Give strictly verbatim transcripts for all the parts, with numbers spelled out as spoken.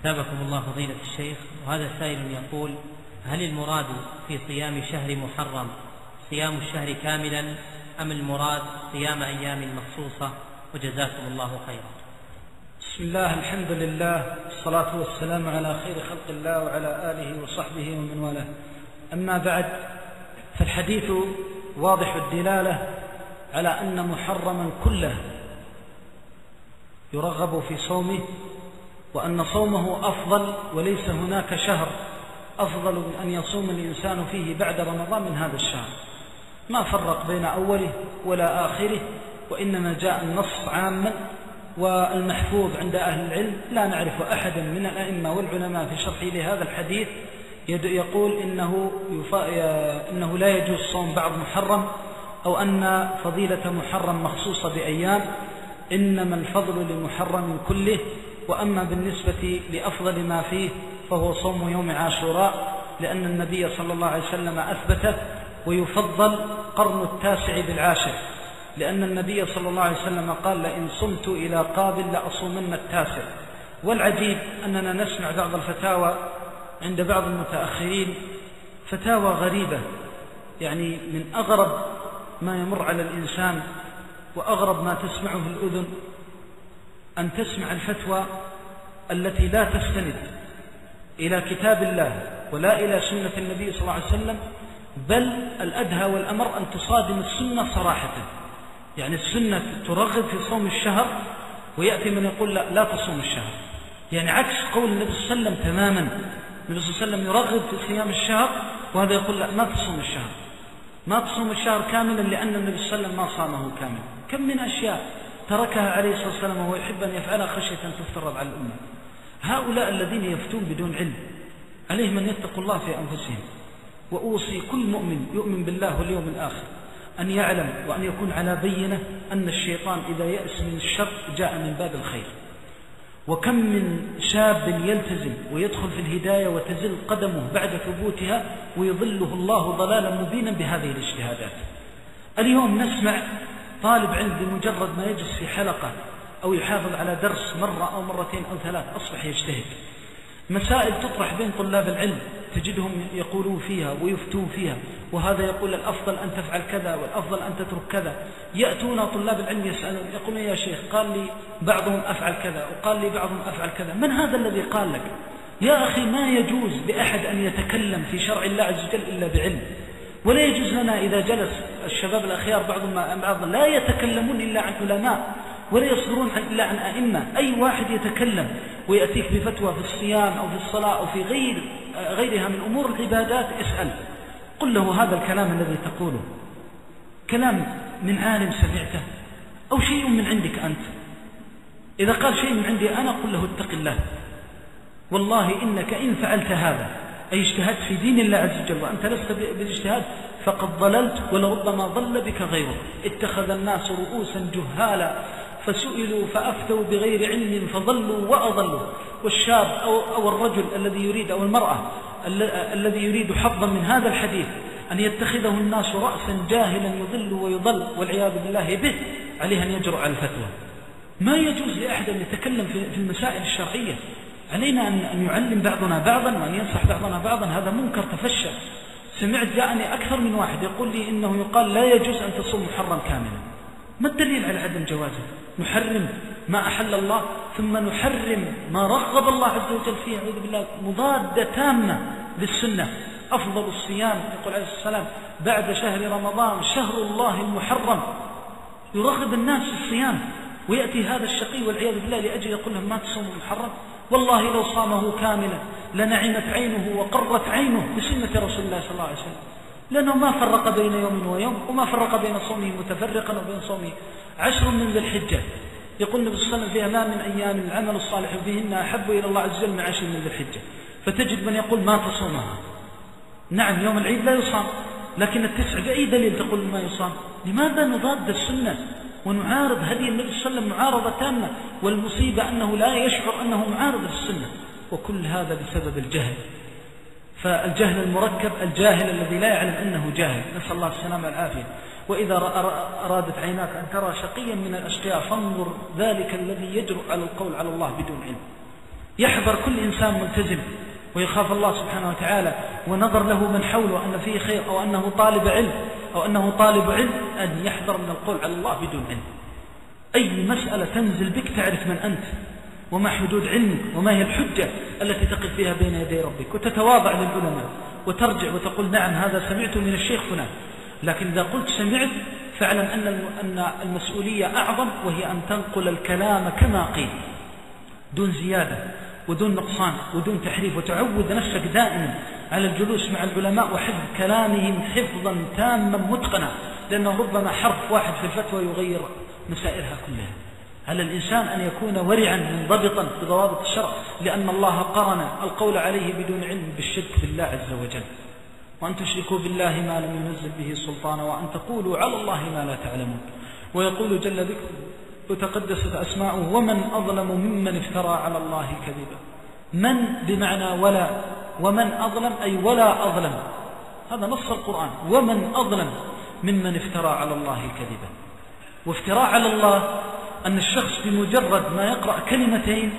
أثابكم الله فضيلة الشيخ. وهذا سائل يقول: هل المراد في صيام شهر محرم صيام الشهر كاملا أم المراد صيام أيام مخصوصة؟ وجزاكم الله خيرا. بسم الله، الحمد لله، الصلاة والسلام على خير خلق الله وعلى آله وصحبه ومن والاه. أما بعد، فالحديث واضح الدلالة على أن محرما كله يرغب في صومه، وأن صومه أفضل، وليس هناك شهر أفضل من أن يصوم الإنسان فيه بعد رمضان من هذا الشهر. ما فرق بين أوله ولا آخره، وإنما جاء النص عاما. والمحفوظ عند أهل العلم لا نعرف أحدا من الأئمة والعلماء في شرحه لهذا الحديث يقول إنه, إنه لا يجوز صوم بعض محرم، أو أن فضيلة محرم مخصوصة بأيام. إنما الفضل لمحرم كله. وأما بالنسبة لأفضل ما فيه فهو صوم يوم عاشوراء، لأن النبي صلى الله عليه وسلم أثبته. ويفضل قرن التاسع بالعاشر، لأن النبي صلى الله عليه وسلم قال: لئن صمت إلى قابل لأصومن التاسع. والعجيب أننا نسمع بعض الفتاوى عند بعض المتأخرين، فتاوى غريبة، يعني من أغرب ما يمر على الإنسان وأغرب ما تسمعه الأذن، أن تسمع الفتوى التي لا تستند إلى كتاب الله ولا إلى سنة النبي صلى الله عليه وسلم، بل الأدهى والأمر أن تصادم السنة صراحة. يعني السنة ترغب في صوم الشهر، ويأتي من يقول لا, لا تصوم الشهر، يعني عكس قول النبي صلى الله عليه وسلم تماما. النبي صلى الله عليه وسلم يرغب في صيام الشهر، وهذا يقول لا، ما تصوم الشهر، ما تصوم الشهر كاملا، لأن النبي صلى الله عليه وسلم ما صامه كاملا. كم من أشياء تركها عليه الصلاة والسلام وهو يحب أن يفعلها خشية أن تفترض على الأمة. هؤلاء الذين يفتون بدون علم عليهم أن يتقوا الله في أنفسهم. وأوصي كل مؤمن يؤمن بالله واليوم الآخر أن يعلم وأن يكون على بينة أن الشيطان إذا يأس من الشر جاء من باب الخير. وكم من شاب يلتزم ويدخل في الهداية وتزل قدمه بعد ثبوتها، ويضله الله ضلالا مبينا بهذه الاجتهادات. اليوم نسمع طالب علم بمجرد ما يجلس في حلقة أو يحافظ على درس مرة أو مرتين أو ثلاث أصبح يجتهد. مسائل تطرح بين طلاب العلم تجدهم يقولون فيها ويفتون فيها، وهذا يقول الأفضل أن تفعل كذا والأفضل أن تترك كذا. يأتون طلاب العلم يسألون، يقولون يا شيخ قال لي بعضهم أفعل كذا وقال لي بعضهم أفعل كذا. من هذا الذي قال لك؟ يا أخي، ما يجوز لأحد أن يتكلم في شرع الله عز وجل إلا بعلم. ولا يجوز لنا إذا جلس الشباب الأخيار بعضهم مع بعض لا يتكلمون إلا عن علماء، ولا يصدرون إلا عن أئمة. أي واحد يتكلم ويأتيك بفتوى في الصيام أو في الصلاة أو في غير غيرها من أمور العبادات، اسأل، قل له هذا الكلام الذي تقوله كلام من عالم سمعته أو شيء من عندك أنت؟ إذا قال شيء من عندي أنا، قل له اتق الله، والله إنك إن فعلت هذا أي اجتهدت في دين الله عز وجل وأنت لست بالاجتهاد فقد ضللت، ولربما ضل بك غيره. اتخذ الناس رؤوسا جهالا فسئلوا فأفتوا بغير علم فضلوا وأضلوا. والشاب أو, أو الرجل الذي يريد أو المرأة الذي يريد حظا من هذا الحديث أن يتخذه الناس رأسا جاهلا يضل ويضل والعياذ بالله به، عليه أن يجرؤ على الفتوى. ما يجوز لأحد أن يتكلم في المسائل الشرعية. علينا أن يعلم بعضنا بعضا وأن ينصح بعضنا بعضا. هذا منكر تفشى. سمعت جاءني أكثر من واحد يقول لي إنه يقال لا يجوز أن تصوم محرم كاملا. ما الدليل على عدم جوازه؟ نحرم ما أحل الله ثم نحرم ما رغب الله عز وجل فيه، أعوذ بالله، مضادة تامة للسنة. أفضل الصيام يقول عليه السلام بعد شهر رمضان شهر الله المحرم. يرغب الناس في الصيام، ويأتي هذا الشقي والعياذ بالله لأجل يقول لهم ما تصوموا محرم. والله لو صامه كاملا لنعمت عينه وقرت عينه بسنة رسول الله صلى الله عليه وسلم، لأنه ما فرق بين يوم ويوم، وما فرق بين صومه متفرقا وبين صومه عشر من ذي الحجة. يقول النبي صلى الله عليه وسلم فيها ما من أيام العمل الصالح فيهن أحب إلى الله عز وجل من عشر من ذي الحجة. فتجد من يقول ما تصومها. نعم، يوم العيد لا يصام، لكن التسع بأي دليل تقول ما يصام؟ لماذا نضاد السنة ونعارض هدي النبي صلى الله عليه وسلم معارضة تامة؟ والمصيبة أنه لا يشعر أنه معارض للسنة، وكل هذا بسبب الجهل. فالجهل المركب، الجاهل الذي لا يعلم أنه جاهل، نسأل الله السلامة والعافية. وإذا أرادت عيناك أن ترى شقيا من الأشقياء فانظر ذلك الذي يجرؤ على القول على الله بدون علم. يحذر كل إنسان ملتزم ويخاف الله سبحانه وتعالى ونظر له من حوله أن فيه خير أو أنه طالب علم أو أنه طالب علم أن يحذر من القول على الله بدون علم. أي مسألة تنزل بك تعرف من أنت وما حدود علمك وما هي الحجة التي تقف فيها بين يدي ربك، وتتواضع للعلماء وترجع وتقول نعم هذا سمعت من الشيخ فلان. لكن إذا قلت سمعت فاعلم أن المسؤولية أعظم، وهي أن تنقل الكلام كما قيل دون زيادة ودون نقصان ودون تحريف، وتعود نفسك دائما على الجلوس مع العلماء وحفظ كلامهم حفظا تاما متقنا، لأنه ربما حرف واحد في الفتوى يغير مسائلها كلها. على الإنسان أن يكون ورعا منضبطا بضوابط الشرع، لأن الله قرن القول عليه بدون علم بالشرك بالله عز وجل، وأن تشركوا بالله ما لم ينزل به سلطانا وأن تقولوا على الله ما لا تعلمون. ويقول جل ذكره وتقدست أسماؤه ومن أظلم ممن افترى على الله كذبا. من بمعنى ولا، ومن أظلم أي ولا أظلم، هذا نص القرآن، ومن أظلم ممن افترى على الله كذبا. وافتراء على الله أن الشخص بمجرد ما يقرأ كلمتين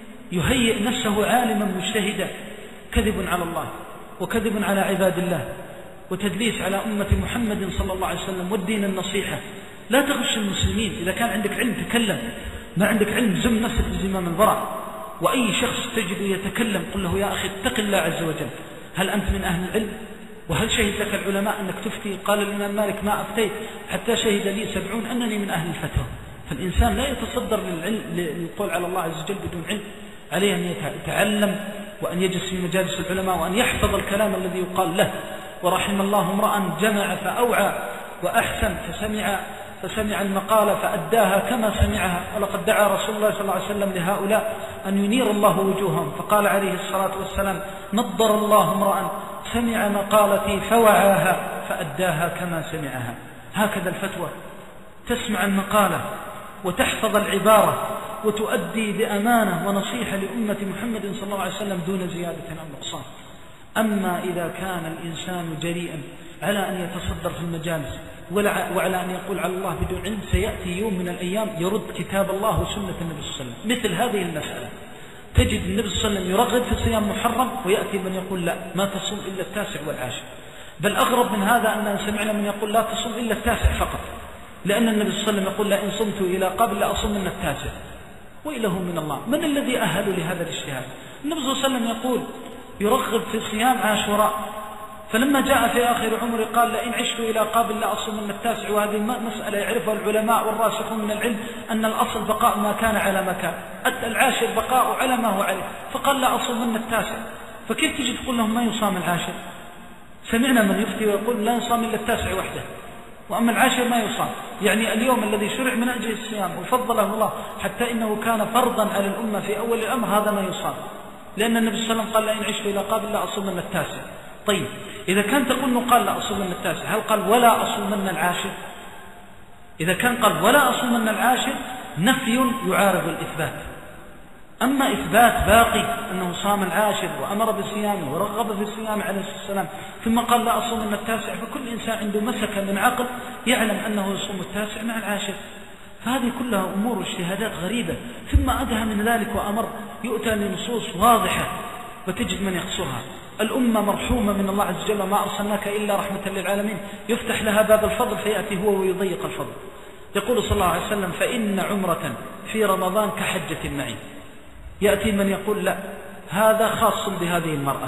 يهيئ نفسه عالما مجتهدا، كذب على الله وكذب على عباد الله وتدليس على أمة محمد صلى الله عليه وسلم والدين النصيحة. لا تغش المسلمين، إذا كان عندك علم تكلم، ما عندك علم زم نفسك بزمام الورع. وأي شخص تجد يتكلم قل له يا أخي اتق الله عز وجل، هل أنت من أهل العلم؟ وهل شهد لك العلماء أنك تفتي؟ قال الإمام مالك ما أفتيت حتى شهد لي سبعون أنني من أهل الفتوى. فالإنسان لا يتصدر للعلم للقول على الله عز وجل بدون علم، عليه أن يتعلم وأن يجلس في مجالس العلماء وأن يحفظ الكلام الذي يقال له. ورحم الله امرأ جمع فأوعى وأحسن فسمع فسمع المقالة فأداها كما سمعها. ولقد دعا رسول الله صلى الله عليه وسلم لهؤلاء أن ينير الله وجوههم، فقال عليه الصلاة والسلام نضر الله امرأ سمع مقالتي فوعاها فأداها كما سمعها. هكذا الفتوى، تسمع المقالة وتحفظ العبارة وتؤدي بأمانة ونصيحة لأمة محمد صلى الله عليه وسلم دون زيادة أو نقصان. أما إذا كان الإنسان جريئا على أن يتصدر في المجالس وعلى أن يقول على الله بدون علم، سيأتي يوم من الأيام يرد كتاب الله وسنة النبي صلى الله عليه وسلم. مثل هذه المسألة تجد النبي صلى الله عليه وسلم يرغب في صيام محرم، ويأتي من يقول لا ما تصوم إلا التاسع والعاشر. بل أغرب من هذا أننا سمعنا من يقول لا تصوم إلا التاسع فقط، لأن النبي صلى الله عليه وسلم يقول لئن صمت إلى قبل لأصوم من التاسع. وإله من الله، من الذي أهل لهذا الاجتهاد؟ النبي صلى الله عليه وسلم يقول يرغب في صيام عاشوراء، فلما جاء في آخر عمره قال لئن عشت إلى قابل لأصوم من التاسع. وهذه مسألة يعرفها العلماء والراسخون من العلم أن الأصل بقاء ما كان على مكان، العاشر بقاء على ما هو عليه، فقال لا أصوم من التاسع. فكيف تجي تقول لهم ما يصام العاشر؟ سمعنا من يفتي ويقول لا يصام إلا التاسع وحده، وأما العاشر ما يصام. يعني اليوم الذي شرع من أجل الصيام وفضله الله حتى إنه كان فرضا على الأمة في أول الأمر، هذا ما يصام، لأن النبي صلى الله عليه وسلم قال لئن عشت إلى قابل لا أصوم من التاسع. طيب إذا كان تقول أنه قال لا أصوم من التاسع، هل قال ولا أصوم من العاشر؟ إذا كان قال ولا أصوم من العاشر نفي يعارض الإثبات. أما إثبات باقي أنه صام العاشر وأمر بصيامه ورغب في الصيام عليه الصلاة والسلام ثم قال لا أصوم من التاسع، فكل إنسان عنده مسكة من عقل يعلم أنه يصوم التاسع مع العاشر. فهذه كلها أمور واجتهادات غريبة. ثم أدهى من ذلك وأمر يؤتى لنصوص واضحة وتجد من يقصرها. الأمة مرحومة من الله عز وجل وما أرسلناك إلا رحمة للعالمين، يفتح لها باب الفضل فيأتي هو ويضيق الفضل. يقول صلى الله عليه وسلم فإن عمرة في رمضان كحجة معي. يأتي من يقول لا هذا خاص بهذه المرأة،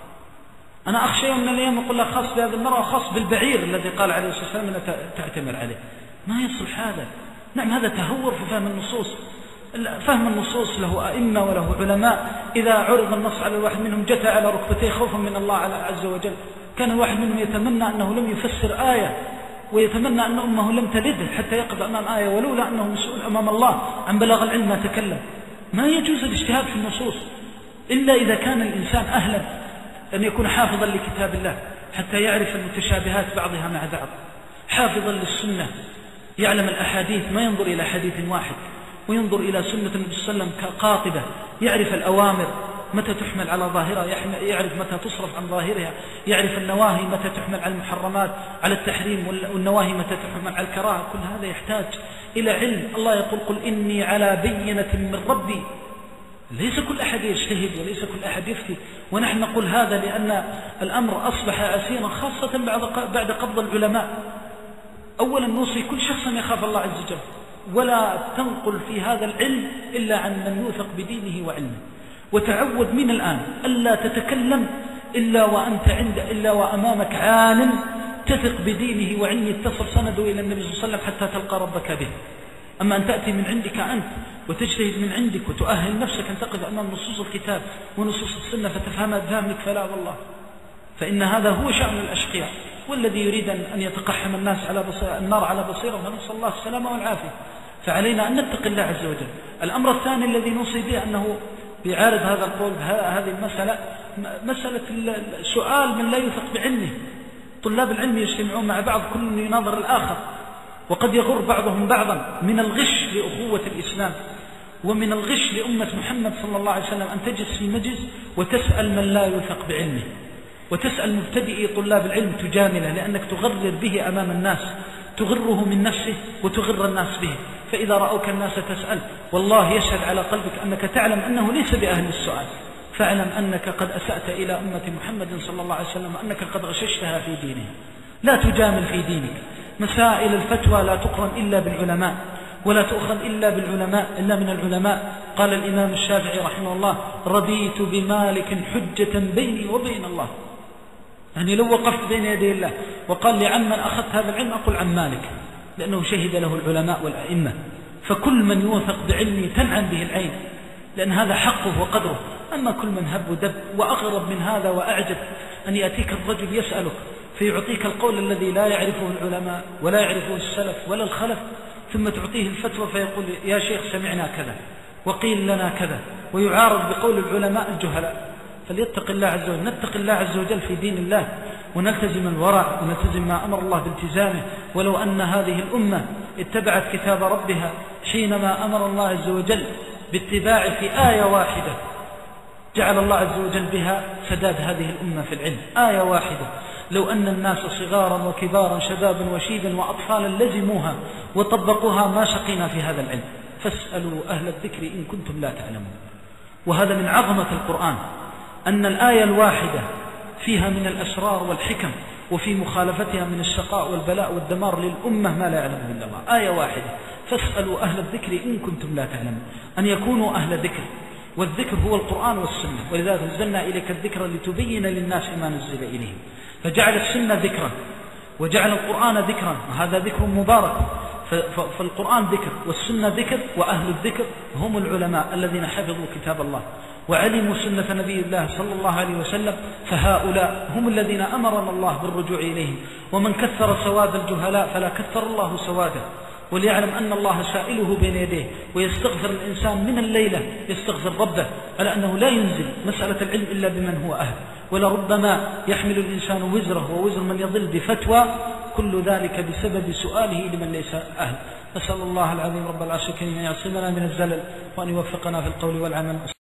أنا أخشى يوم من الأيام يقول لا خاص بهذه المرأة خاص بالبعير الذي قال عليه الصلاة والسلام أن تعتمر عليه. ما يصلح هذا. نعم هذا تهور في فهم النصوص. فهم النصوص له أئمة وله علماء، إذا عرض النص على الواحد منهم جثى على ركبتيه خوفا من الله عز وجل. كان الواحد منهم يتمنى أنه لم يفسر آية، ويتمنى أن أمه لم تلده حتى يقف أمام آية، ولولا أنه مسؤول أمام الله عن بلاغ العلم ما تكلم. ما يجوز الاجتهاد في النصوص إلا إذا كان الإنسان أهلا أن يكون حافظا لكتاب الله حتى يعرف المتشابهات بعضها مع بعض، حافظا للسنة يعلم الأحاديث، ما ينظر إلى حديث واحد، وينظر إلى سنة النبي صلى الله عليه وسلم كقاطبة، يعرف الأوامر متى تحمل على ظاهرها، يعرف متى تصرف عن ظاهرها، يعرف النواهي متى تحمل على المحرمات على التحريم، والنواهي متى تحمل على الكراهة. كل هذا يحتاج إلى علم. الله يقول قل إني على بينة من ربي ليس كل أحد يجتهد وليس كل أحد يفتي، ونحن نقول هذا لأن الأمر أصبح عسيرا خاصة بعد قبض العلماء. أولا نوصي كل شخص يخاف الله عز وجل، ولا تنقل في هذا العلم إلا عن من يوثق بدينه وعلمه، وتعود من الآن ألا تتكلم إلا وأنت عند إلا وأمامك عالم تثق بدينه وعلمه اتصل سنده إلى النبي صلى الله عليه وسلم حتى تلقى ربك به. أما أن تأتي من عندك أنت وتجتهد من عندك وتؤهل نفسك أن تقف أمام نصوص الكتاب ونصوص السنة فتفهمها بفهمك فلا والله، فإن هذا هو شأن الأشقياء. والذي يريد أن يتقحم الناس على بصيرة النار على بصيرة فنسأل الله السلامة والعافية. فعلينا أن نتقي الله عز وجل. الأمر الثاني الذي نوصي به أنه بيعارض هذا القول هذه المسألة، مسألة سؤال من لا يثق بعلمه. طلاب العلم يجتمعون مع بعض كل يناظر الآخر، وقد يغر بعضهم بعضا من الغش لأخوة الإسلام ومن الغش لأمة محمد صلى الله عليه وسلم أن تجلس في مجلس وتسأل من لا يثق بعلمه، وتسأل مبتدئي طلاب العلم تجامله، لأنك تغرر به أمام الناس، تغره من نفسه وتغر الناس به. فإذا رأوك الناس تسأل والله يشهد على قلبك أنك تعلم أنه ليس بأهل السؤال، فاعلم أنك قد أسأت إلى أمة محمد صلى الله عليه وسلم وأنك قد غششتها في دينها. لا تجامل في دينك. مسائل الفتوى لا تقرن إلا بالعلماء، ولا تؤخذ إلا بالعلماء إلا من العلماء. قال الإمام الشافعي رحمه الله: رضيت بمالك حجة بيني وبين الله. يعني لو وقفت بين يدي الله وقال لي عمن أخذت هذا العلم أقول عن مالك، لأنه شهد له العلماء والأئمة. فكل من يوثق بعلمه تنعم به العين، لأن هذا حقه وقدره. أما كل من هب ودب، وأغرب من هذا وأعجب أن يأتيك الرجل يسألك فيعطيك القول الذي لا يعرفه العلماء ولا يعرفه السلف ولا الخلف، ثم تعطيه الفتوى فيقول يا شيخ سمعنا كذا وقيل لنا كذا، ويعارض بقول العلماء الجهلاء. فليتق الله عز وجل. نتق الله عز وجل في دين الله ونلتزم الورع ونلتزم ما أمر الله بالتزامه. ولو أن هذه الأمة اتبعت كتاب ربها حينما أمر الله عز وجل باتباع في آية واحدة جعل الله عز وجل بها سداد هذه الأمة في العلم. آية واحدة لو أن الناس صغارا وكبارا شبابا وشيبا وأطفالا لزموها وطبقوها ما شقينا في هذا العلم. فاسألوا أهل الذكر إن كنتم لا تعلمون. وهذا من عظمة القرآن أن الآية الواحدة فيها من الأسرار والحكم، وفي مخالفتها من الشقاء والبلاء والدمار للأمة ما لا يعلمه إلا الله. آية واحدة: فاسألوا أهل الذكر إن كنتم لا تعلمون. أن يكونوا أهل ذكر، والذكر هو القرآن والسنة. ولذلك نزلنا إليك الذكر لتبين للناس ما نزل إليهم. فجعل السنة ذكرا وجعل القرآن ذكرا، وهذا ذكر مبارك. فالقرآن ذكر والسنة ذكر، وأهل الذكر هم العلماء الذين حفظوا كتاب الله وعلموا سنة نبي الله صلى الله عليه وسلم. فهؤلاء هم الذين أمرنا الله بالرجوع إليهم. ومن كثر سواد الجهلاء فلا كثر الله سواده. وليعلم أن الله سائله بين يديه، ويستغفر الإنسان من الليلة يستغفر ربه على أنه لا ينزل مسألة العلم إلا بمن هو أهل. ولربما يحمل الإنسان وزره ووزر من يضل بفتوى، كل ذلك بسبب سؤاله لمن ليس أهل. نسأل الله العظيم رب العرش الكريم أن يعصمنا من الزلل، وأن يوفقنا في القول والعمل.